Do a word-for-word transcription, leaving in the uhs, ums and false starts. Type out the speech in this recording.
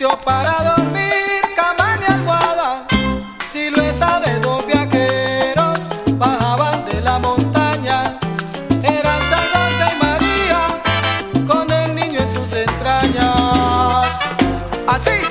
sitio para dormir, cama ni almohada, silueta de dos viajeros bajaban de la montaña. Eran San José y María con el niño en sus entrañas. Así.